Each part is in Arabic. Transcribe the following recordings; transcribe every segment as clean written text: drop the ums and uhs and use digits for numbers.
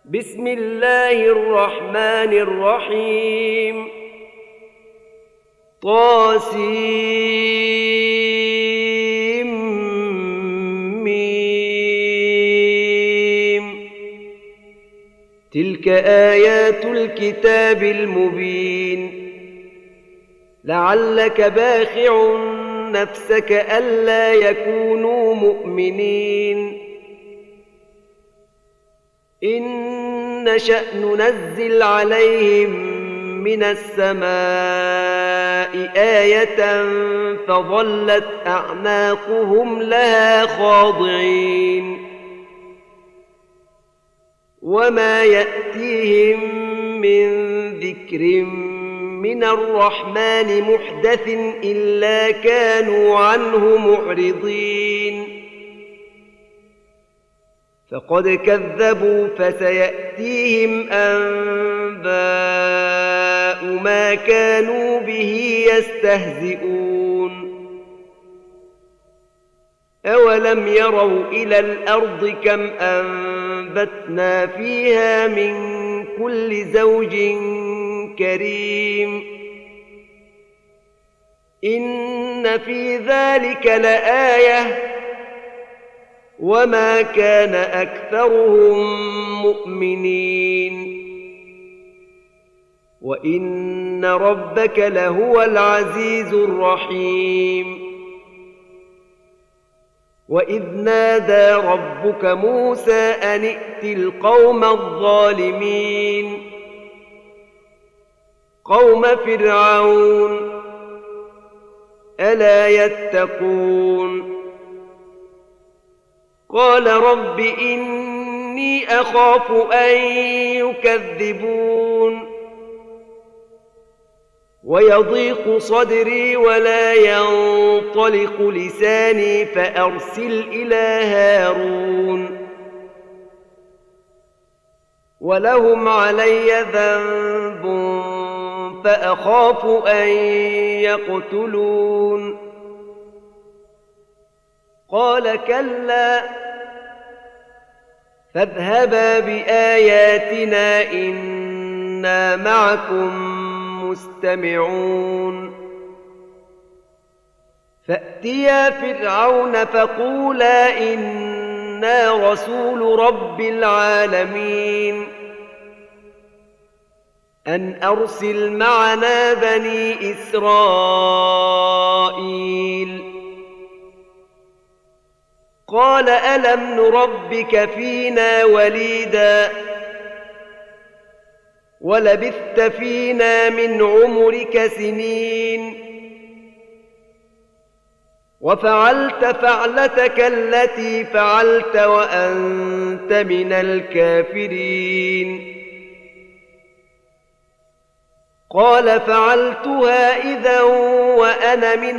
بسم الله الرحمن الرحيم طاسيم تلك آيات الكتاب المبين لعلك باخع نفسك ألا يكونوا مؤمنين إن نشأ ننزل عليهم من السماء آية فظلت أعناقهم لها خاضعين وما يأتيهم من ذكر من الرحمن محدث إلا كانوا عنه معرضين فقد كذبوا فسيأتيهم أنباء ما كانوا به يستهزئون أولم يروا إلى الأرض كم أنبتنا فيها من كل زوج كريم إن في ذلك لآية وما كان أكثرهم مؤمنين وإن ربك لهو العزيز الرحيم وإذ نادى ربك موسى أن ائت القوم الظالمين قوم فرعون ألا يتقون قال رب إني أخاف أن يكذبون ويضيق صدري ولا ينطلق لساني فأرسل إلى هارون ولهم علي ذنب فأخاف أن يقتلون قال كلا فاذهبا بآياتنا إنا معكم مستمعون فأتيا فرعون فقولا إنا رسول رب العالمين أن أرسل معنا بني إسرائيل قال ألم نربك فينا وليدا ولبثت فينا من عمرك سنين وفعلت فعلتك التي فعلت وأنت من الكافرين قال فعلتها إذا وأنا من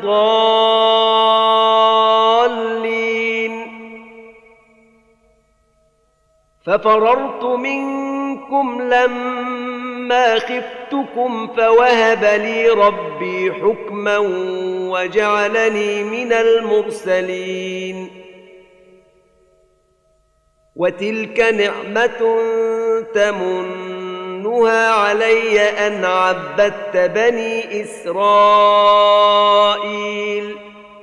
الضالين ففررت منكم لما خفتكم فوهب لي ربي حكما وجعلني من المرسلين وتلك نعمة تمنها علي أن عبدت بني إسرائيل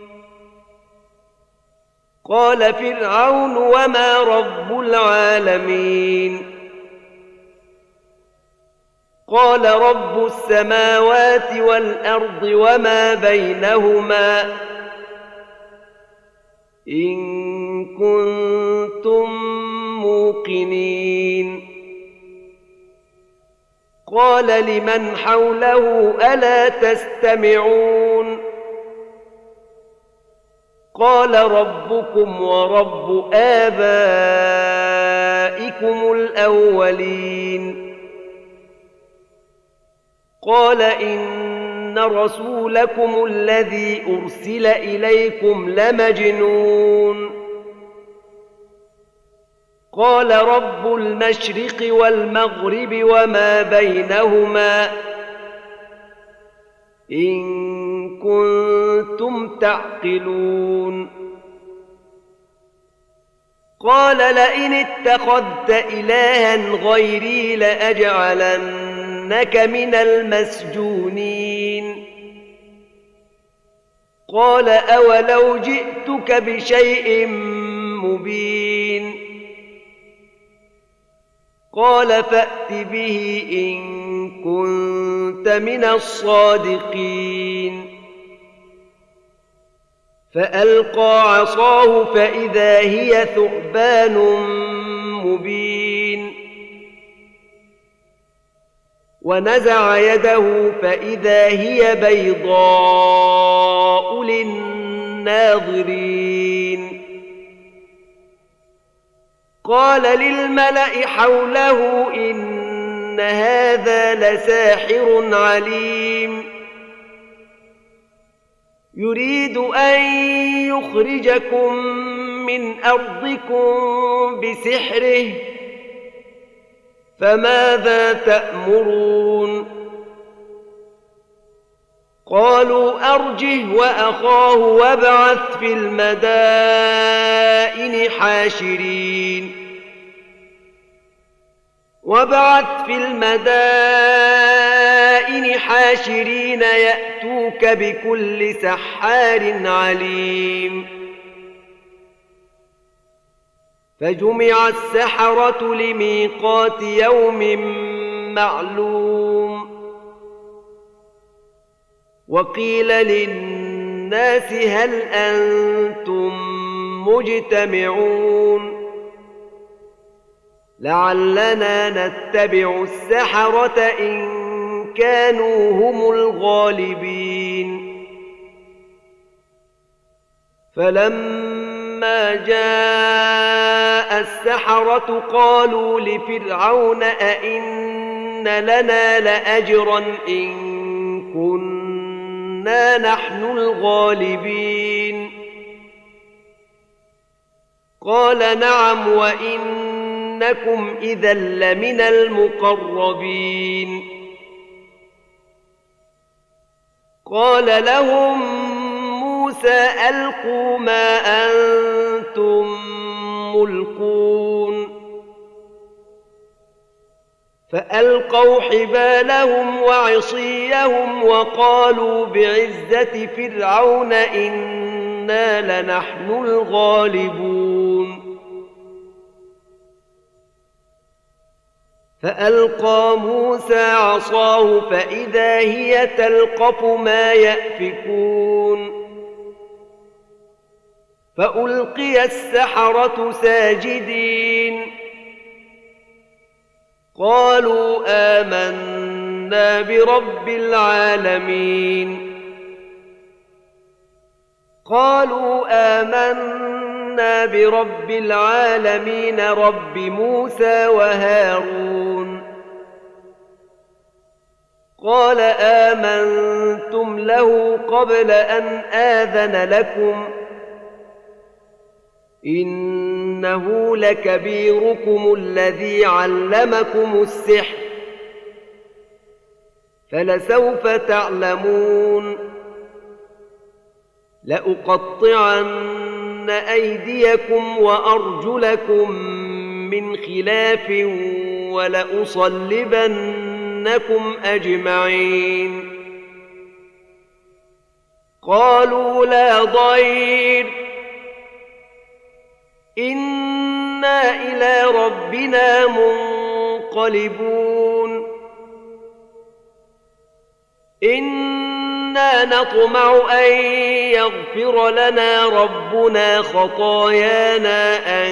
قال فرعون وما رب العالمين قال رب السماوات والأرض وما بينهما إن كنتم موقنين قال لمن حوله ألا تستمعون قال ربكم ورب آبائكم الأولين قال إن رسولكم الذي أرسل إليكم لمجنون قال رب المشرق والمغرب وما بينهما إن كنتم تعقلون قال لئن اتخذت إلها غيري لأجعلنك من المسجونين قال أولو جئتك بشيء مبين قال فأت به إن كنت من الصادقين فألقى عصاه فإذا هي ثعبان مبين ونزع يده فإذا هي بيضاء للناظرين قال للملأ حوله إن هذا لساحر عليم يريد أن يخرجكم من أرضكم بسحره فماذا تأمرون قالوا أرجه وأخاه وابعث في المدائن حاشرين يأتوك بكل سحار عليم فجمع السحرة لميقات يوم معلوم وقيل للناس هل أنتم مجتمعون لعلنا نتبع السحرة إن كانوا هم الغالبين فلما جاء السحرة قالوا لفرعون أئن لنا لأجرا إن كنا نحن الغالبين قال نعم وإنكم إذا لمن المقربين قال لهم موسى ألقوا ما أنتم ملقون فألقوا حبالهم وعصيهم وقالوا بعزة فرعون إنا لنحن الغالبون فألقى موسى عصاه فإذا هي تلقف ما يأفكون فألقي السحرة ساجدين قالوا آمنا برب العالمين رب موسى وهارون قال آمنتم له قبل أن آذن لكم إنه لكبيركم الذي علمكم السحر فلسوف تعلمون لأقطعن أيديكم وأرجلكم من خلاف ولأصلبنكم أجمعين قالوا لا ضير إنا إلى ربنا منقلبون إنا نطمع أن يغفر لنا ربنا خطايانا أن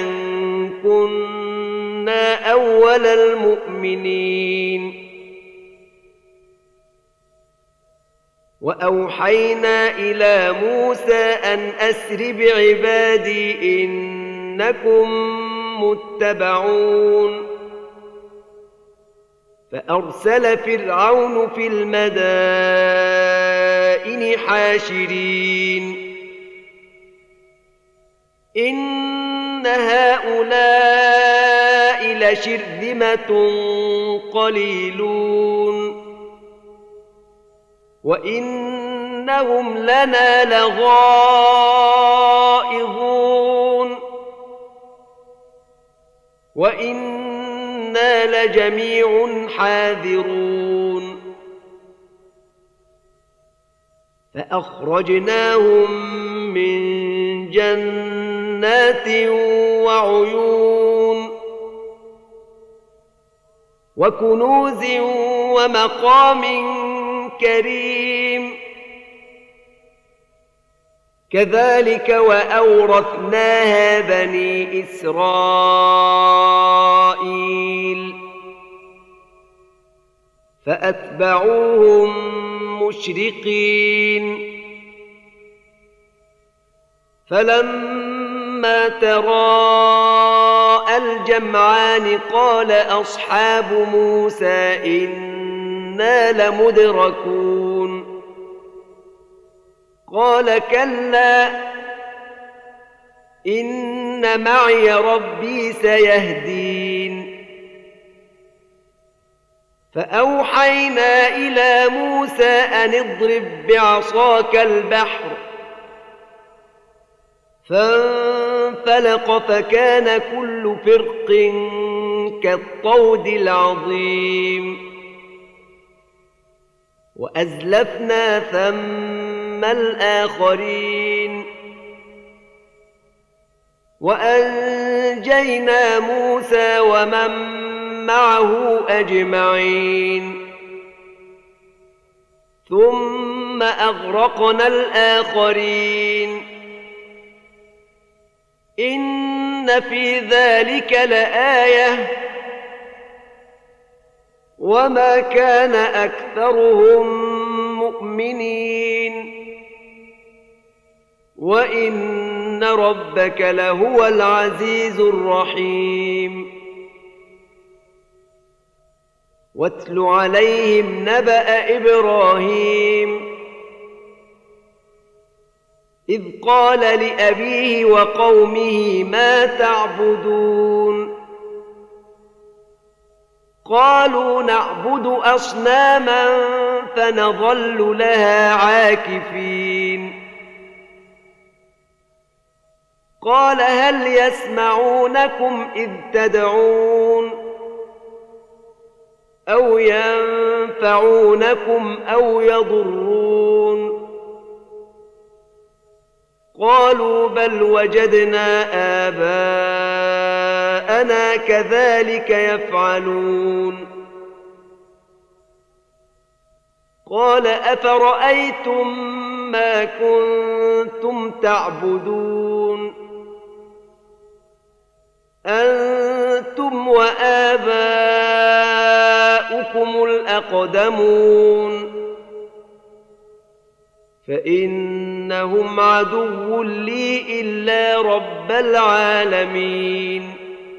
كنا أول المؤمنين وأوحينا إلى موسى أن أسر بعبادي إنكم متبعون فأرسل فرعون في المدائن حاشرين إن هؤلاء لشرذمة قليلون وإنهم لنا لغائظون وإنا لجميع حاذرون فأخرجناهم من جنات وعيون وكنوز ومقام كريم كذلك وأورثناها بني إسرائيل فأتبعوهم مشرقين فلما تراءى الجمعان قال أصحاب موسى إنا لمدركون قال كلا إن معي ربي سيهدين فأوحينا إلى موسى أن اضرب بعصاك البحر فانفلق فكان كل فرق كالطود العظيم وأزلفنا ثم الآخرين وأنجينا موسى ومن معه أجمعين ثم أغرقنا الآخرين إن في ذلك لآية وما كان أكثرهم مؤمنين وإن ربك لهو العزيز الرحيم واتل عليهم نبأ إبراهيم إذ قال لأبيه وقومه ما تعبدون قالوا نعبد أصناما فنظل لها عاكفين قال هل يسمعونكم إذ تدعون أو ينفعونكم أو يضرون قالوا بل وجدنا آباءنا كذلك يفعلون قال أفرأيتم ما كنتم تعبدون أنتم وآباؤكم الأقدمون فإنهم عدو لي إلا رب العالمين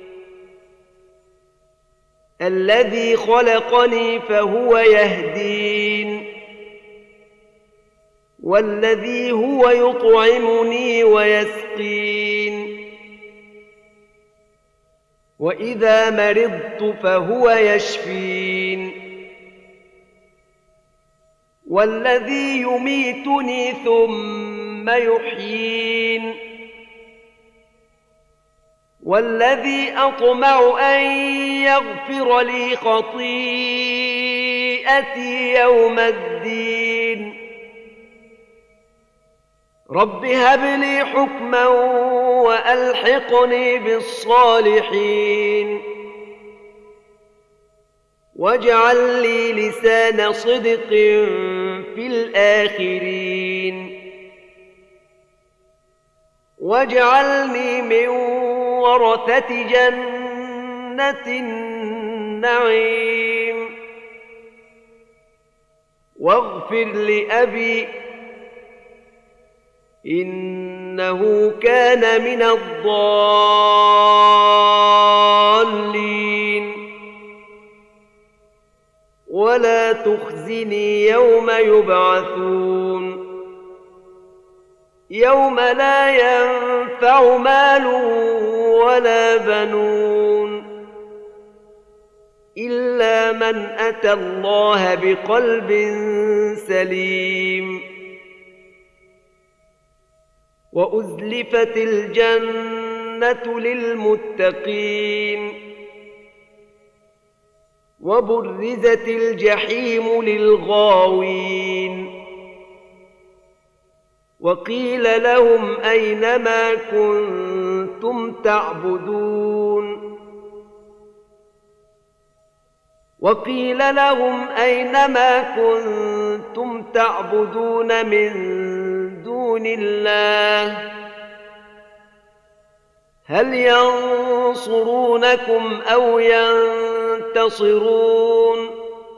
الذي خلقني فهو يهدين والذي هو يطعمني ويسقين وإذا مرضت فهو يشفين والذي يميتني ثم يحيين والذي أطمع أن يغفر لي خطيئتي يوم الدين رب هب لي حكما وألحقني بالصالحين واجعل لي لسان صدق في الآخرين واجعلني من ورثة جنة النعيم واغفر لأبي إنه كان من الضالين ولا تخزني يوم يبعثون يوم لا ينفع مال ولا بنون إلا من أتى الله بقلب سليم وأزلفت الجنة للمتقين وبرزت الجحيم للغاوين وقيل لهم أين ما كنتم تعبدون وقيل لهم أين ما كنتم تعبدون من دون الله هل ينصرونكم أو ينتصرون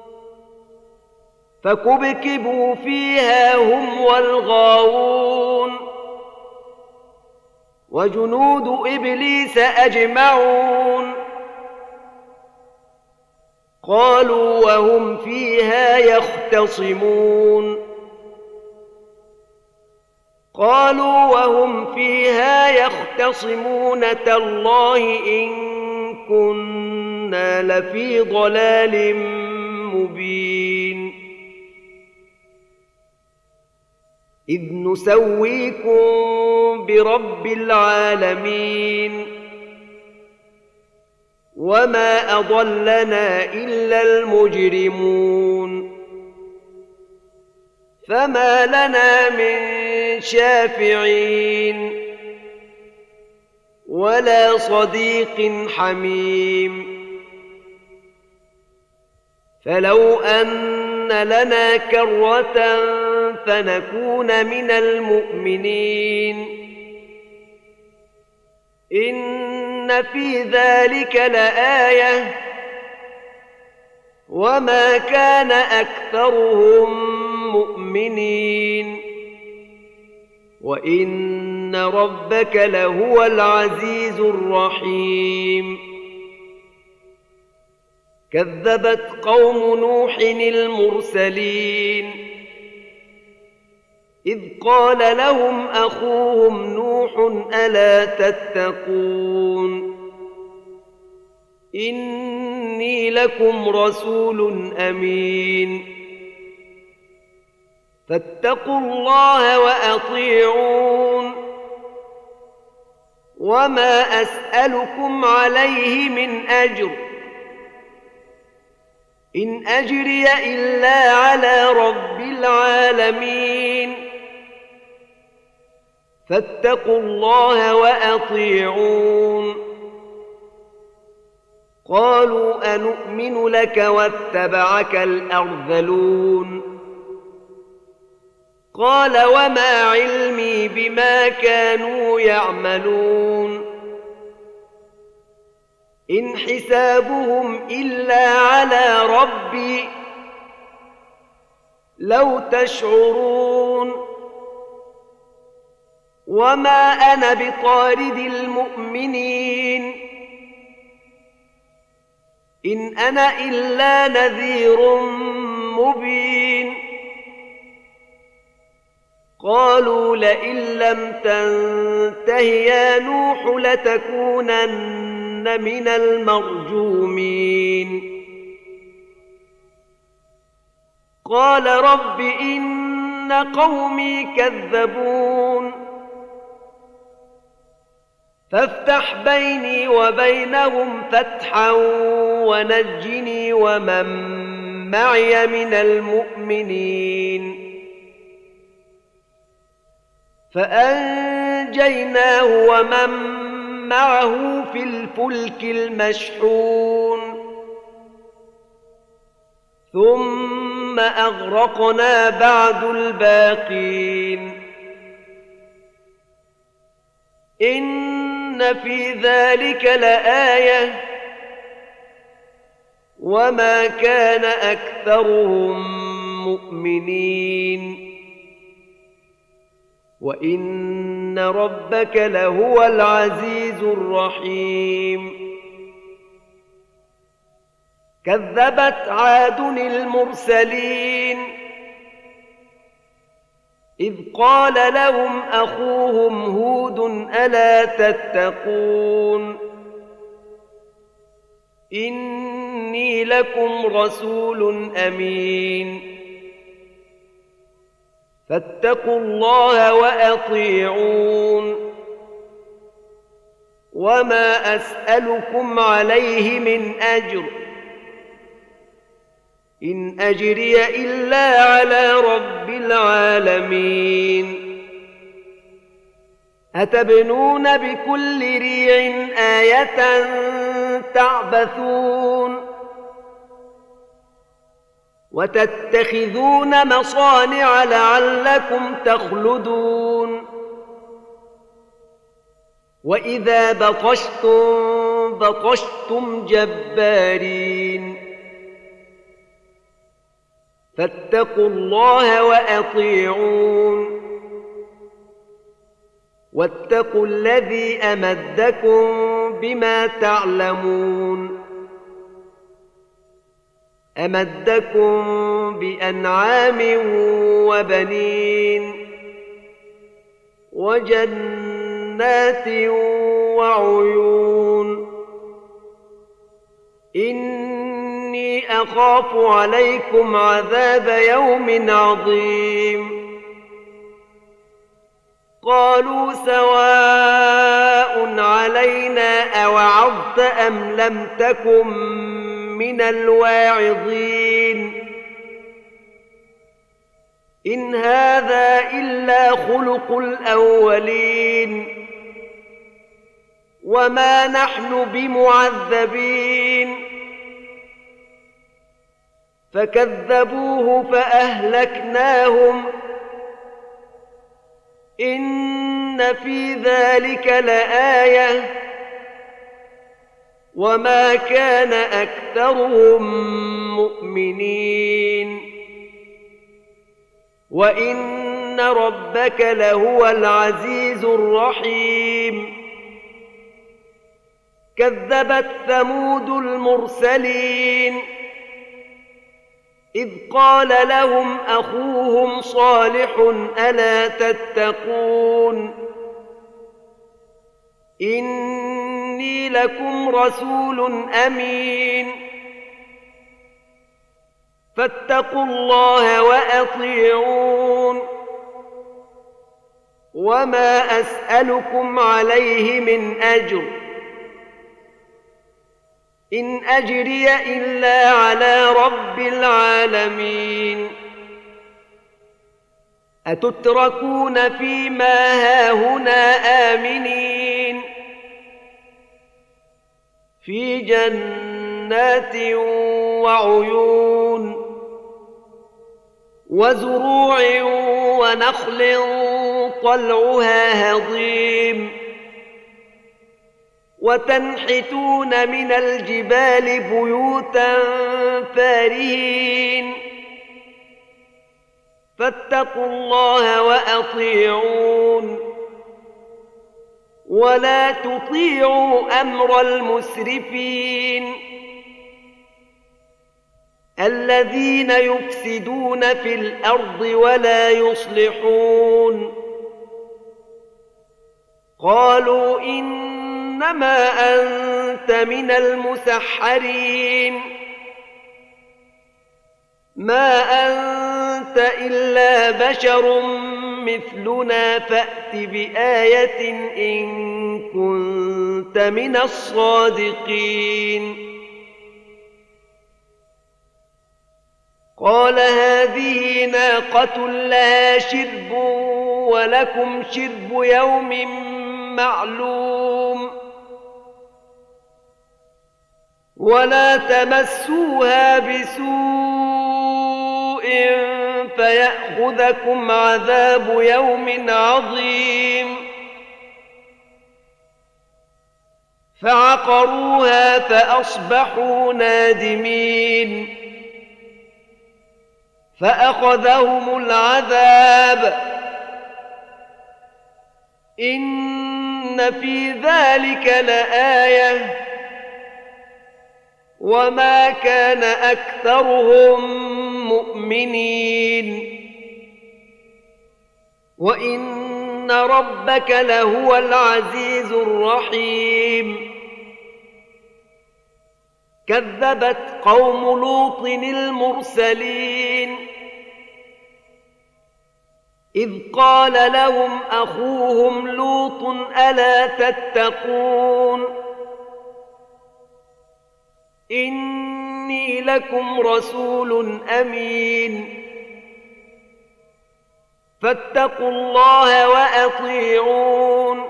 فكبكبوا فيها هم والغاوون وجنود إبليس أجمعون قالوا وهم فيها يختصمون تالله إن كنا لفي ضلال مبين إذ نسويكم برب العالمين وما أضلنا إلا المجرمون فما لنا من شافعين ولا صديق حميم فلو أن لنا كرة فنكون من المؤمنين إن في ذلك لآية وما كان أكثرهم مؤمنين وإن ربك لهو العزيز الرحيم كذبت قوم نوح المرسلين إذ قال لهم أخوهم نوح ألا تتقون إني لكم رسول أمين فاتقوا الله وأطيعون وما أسألكم عليه من أجر إن أجري إلا على رب العالمين فاتقوا الله وأطيعون قالوا أنؤمن لك واتبعك الأرذلون قال وما علمي بما كانوا يعملون إن حسابهم إلا على ربي لو تشعرون وما أنا بطارد المؤمنين إن أنا إلا نذير مبين قالوا لئن لم تنته يا نوح لتكونن من المرجومين قال رب إن قومي كذبون فافتح بيني وبينهم فتحا ونجني ومن معي من المؤمنين فأنجيناه ومن معه في الفلك المشحون ثم أغرقنا بعد الباقين إن في ذلك لآية وما كان أكثرهم مؤمنين وإن ربك لهو العزيز الرحيم كذبت عاد المرسلين إذ قال لهم أخوهم هود ألا تتقون إني لكم رسول أمين فاتقوا الله وأطيعون وما أسألكم عليه من أجر إن أجري إلا على رب العالمين. أتبنون بكل ريع آية تعبثون وتتخذون مصانع لعلكم تخلدون وإذا بطشتم بطشتم جبارين فاتقوا الله وأطيعون واتقوا الذي أمدكم بما تعلمون أمدكم بأنعام وبنين وجنات وعيون إني أخاف عليكم عذاب يوم عظيم. قالوا سواء علينا أوعظت أم لم تكن من الواعظين إن هذا إلا خلق الأولين وما نحن بمعذبين. فكذبوه فأهلكناهم إن في ذلك لآية وما كان أكثرهم مؤمنين وإن ربك لهو العزيز الرحيم. كذبت ثمود المرسلين إذ قال لهم أخوهم صالح ألا تتقون إني لكم رسول أمين فاتقوا الله وأطيعون وما أسألكم عليه من أجر إن أجري إلا على رب العالمين. أتتركون فيما هاهنا آمنين في جنات وعيون وزروع ونخل طلعها هضيم وتنحتون من الجبال بيوتا فارهين فاتقوا الله وأطيعون ولا تطيعوا أمر المسرفين الذين يفسدون في الأرض ولا يصلحون. قالوا إنما أنت من المسحرين ما أنت إلا بشر مثلنا فأت بآية إن كنت من الصادقين. قال هذه ناقة لها شرب ولكم شرب يوم معلوم ولا تمسوها بسوء فيأخذكم عذاب يوم عظيم. فعقروها فأصبحوا نادمين فأخذهم العذاب إن في ذلك لآية وما كان أكثرهم مؤمنين وإن ربك لهو العزيز الرحيم. كذبت قوم لوط المرسلين إذ قال لهم أخوهم لوط ألا تتقون إني لكم رسول أمين فاتقوا الله وأطيعون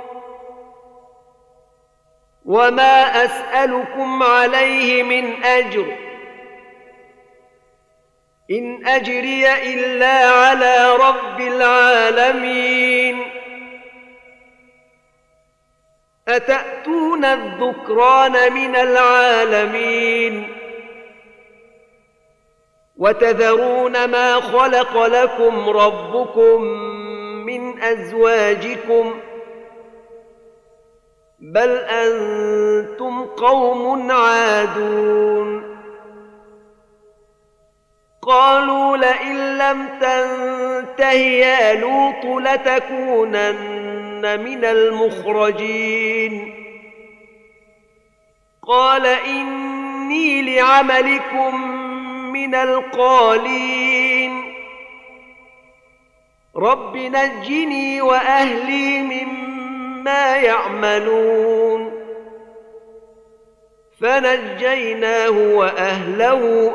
وما أسألكم عليه من أجر إن أجري إلا على رب العالمين أتأتون الذكران من العالمين وتذرون ما خلق لكم ربكم من أزواجكم بل أنتم قوم عادون قالوا لئن لم تنته يا لوط لتكونن من المخرجين قال إني لعملكم من القالين رب نجني وأهلي مما يعملون فنجيناه وأهله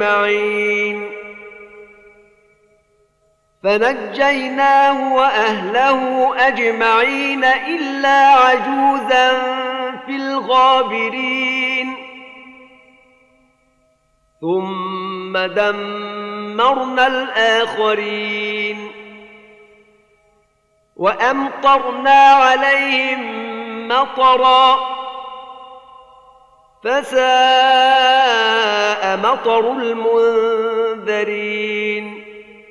أجمعين إلا عجوزا في الغابرين ثم دمرنا الآخرين وأمطرنا عليهم مطرا فساء مطر المنذرين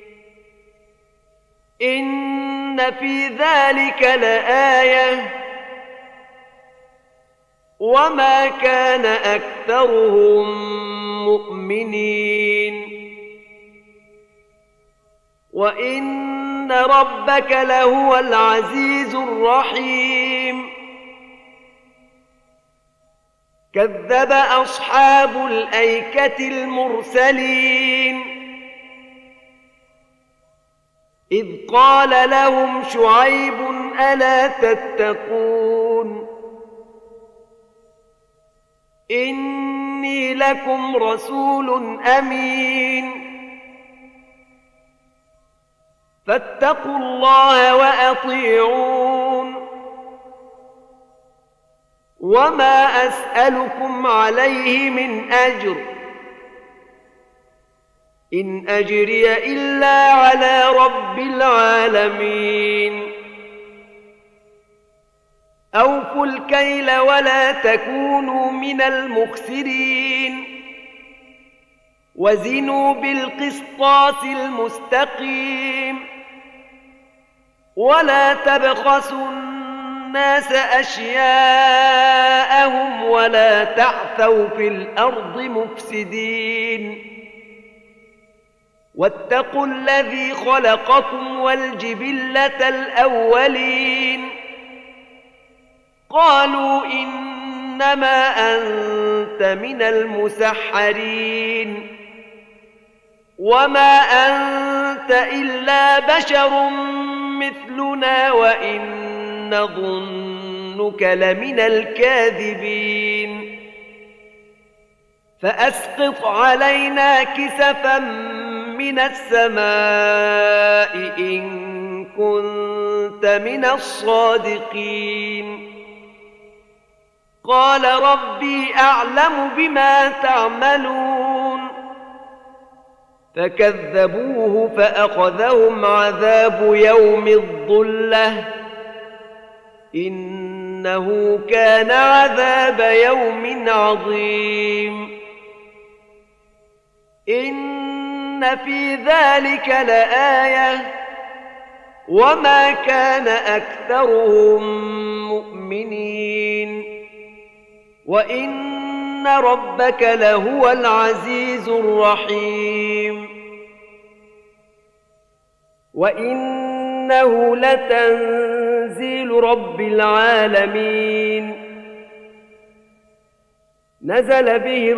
إن في ذلك لآية وما كان أكثرهم مؤمنين وإن ربك لهو العزيز الرحيم كذب أصحاب الأيكة المرسلين إذ قال لهم شعيب ألا تتقون إني لكم رسول أمين فاتقوا الله وأطيعون وما أسألكم عليه من أجر إن أجري إلا على رب العالمين أوفوا الكيل ولا تكونوا من المخسرين وزنوا بالقسطاس المستقيم ولا تبخسوا الناس أشياءهم ولا تعثوا في الأرض مفسدين واتقوا الذي خلقكم والجبلة الأولين قالوا إنما أنت من المسحرين وما أنت إلا بشر مثلنا وإن نظنك لمن الكاذبين فأسقط علينا كسفا من السماء إن كنت من الصادقين قال ربي أعلم بما تعملون فكذبوه فأخذهم عذاب يوم الظلة إنه كان عذاب يوم عظيم إن في ذلك لآية وما كان أكثرهم مؤمنين وإن ربك لهو العزيز الرحيم وإنه لتنزيل رب العالمين نزل به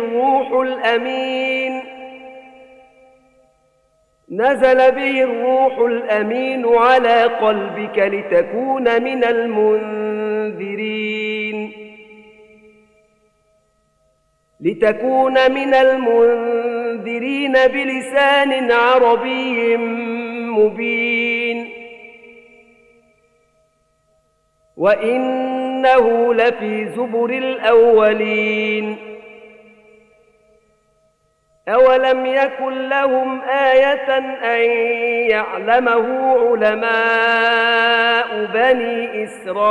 الروح الأمين على قلبك لتكون من المنذرين لتكون من المنذرين بلسان عربي مبين وإنه لفي زبر الأولين أولم يكن لهم آية أن يعلمه علماء بني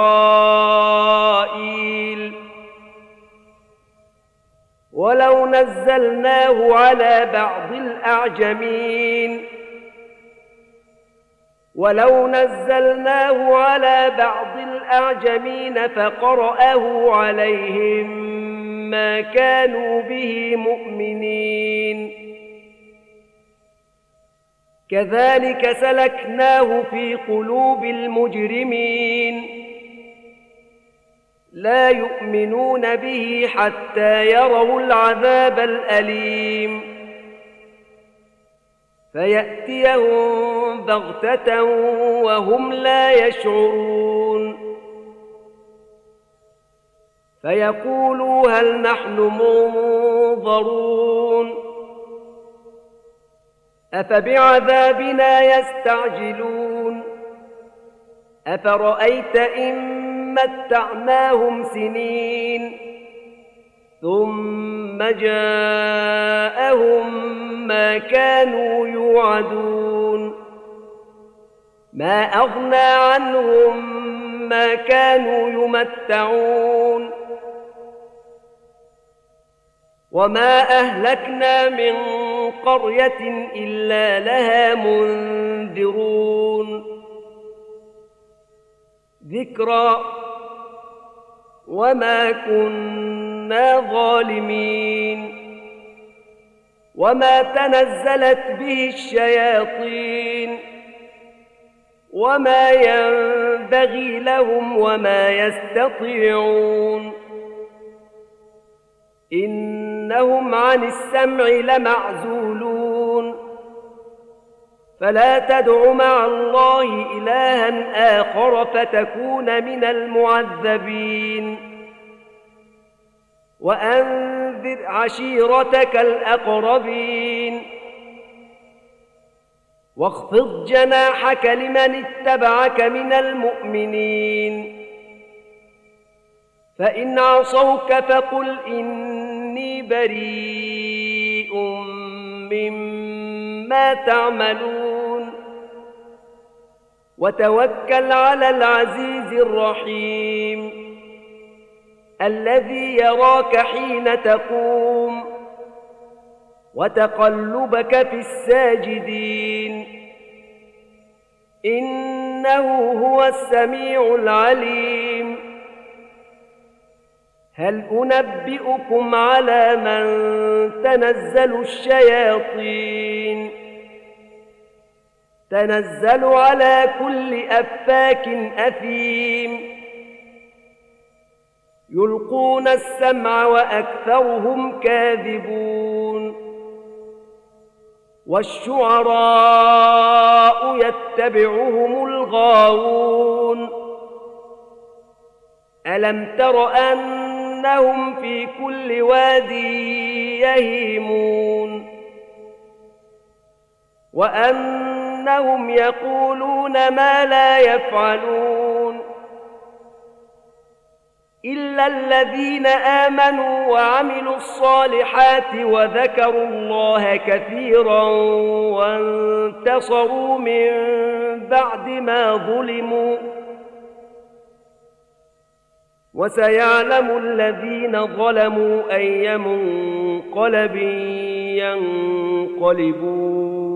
إسرائيل ولو نزلناه على بعض الأعجمين فقرأه عليهم ما كانوا به مؤمنين كذلك سلكناه في قلوب المجرمين لا يؤمنون به حتى يروا العذاب الأليم فيأتيهم بغتة وهم لا يشعرون فيقولوا هل نحن منظرون أفبعذابنا يستعجلون أفرأيت إن متعناهم سنين ثم جاءهم ما كانوا يوعدون ما أغنى عنهم ما كانوا يمتعون وما أهلكنا من قرية إلا لها منذرون ذكرى وما كنا ظالمين وما تنزلت به الشياطين وما ينبغي لهم وما يستطيعون إنهم عن السمع لمعزولون فلا تدع مع الله إلها آخر فتكون من المعذبين وأنذر عشيرتك الأقربين واخفض جناحك لمن اتبعك من المؤمنين فإن عصوك فقل إني بريء مما تعملون وتوكل على العزيز الرحيم الذي يراك حين تقوم وتقلبك في الساجدين إنه هو السميع العليم هل أنبئكم على من تنزل الشياطين تنزل على كل أفاك أثيم يلقون السمع وأكثرهم كاذبون والشعراء يتبعهم الغاوون ألم تر أنهم في كل واد يهيمون وأنهم يقولون ما لا يفعلون إلا الذين آمنوا وعملوا الصالحات وذكروا الله كثيرا وانتصروا من بعد ما ظلموا وسيعلم الذين ظلموا أي منقلب ينقلبون